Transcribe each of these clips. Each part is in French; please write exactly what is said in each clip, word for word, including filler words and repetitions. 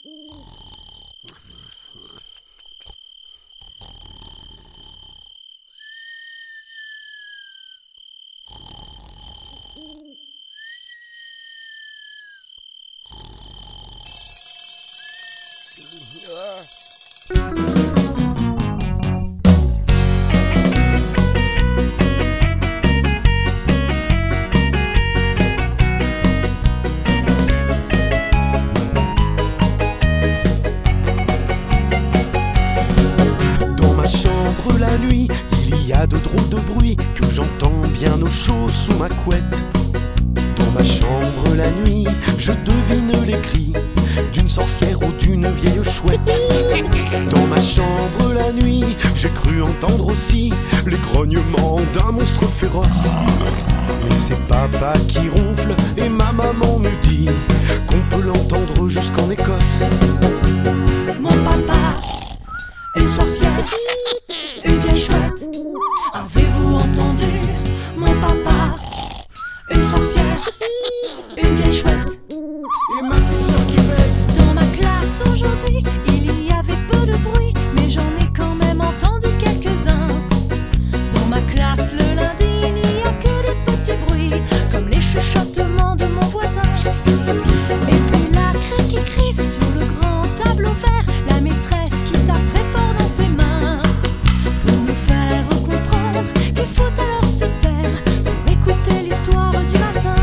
Dans ma chambre la nuit, il y a de drôles de bruits que j'entends bien au chaud sous ma couette. Dans ma chambre la nuit, je devine les cris d'une sorcière ou d'une vieille chouette. Dans ma chambre la nuit, j'ai cru entendre aussi les grognements d'un monstre féroce. Mais c'est papa qui ronfle et ma maman me dit qu'on peut l'entendre jusqu'en Écosse. Mon papa, une sorcière, une vieille chouette. Avez-vous entendu? Mon papa, une sorcière, une vieille chouette. Et ma petite soeur qui pète. Dans ma classe aujourd'hui, il y avait peu de bruit, mais j'en ai quand même entendu quelques-uns. Dans ma classe le lundi, il n'y a que des petits bruits, comme les chuchotements de mon voisin. Et puis la craie qui crie sur le grand tableau vert, la maîtresse qui tape très fort dans ses mains, pour nous faire comprendre qu'il faut alors se taire pour écouter l'histoire du matin.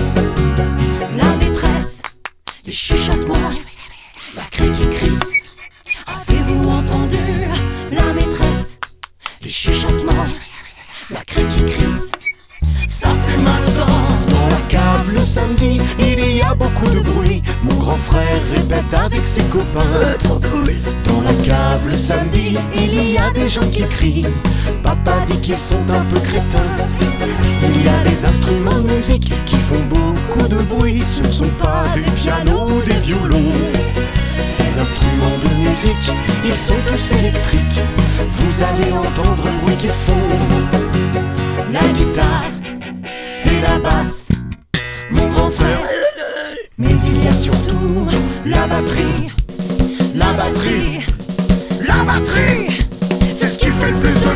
La maîtresse, les chuchotements, la craie qui crisse. Avez-vous entendu? La maîtresse, les chuchotements, la craie qui crisse. Ça fait mal aux dents. Dans la cave le samedi, il y a beaucoup de bruit. Mon grand frère répète avec ses copains. Euh, trop cool. Dans la cave le samedi, il y a des gens qui crient. Papa dit qu'ils sont un peu crétins. Il y a des instruments de musique qui font beaucoup de bruit. Ce ne sont pas des pianos ou des violons. Ces instruments de musique, ils sont tous électriques. Vous allez entendre le bruit qu'ils font. La guitare et la basse, mon grand frère. Mais il y a surtout la batterie. La batterie, la batterie, c'est ce qui fait le plus de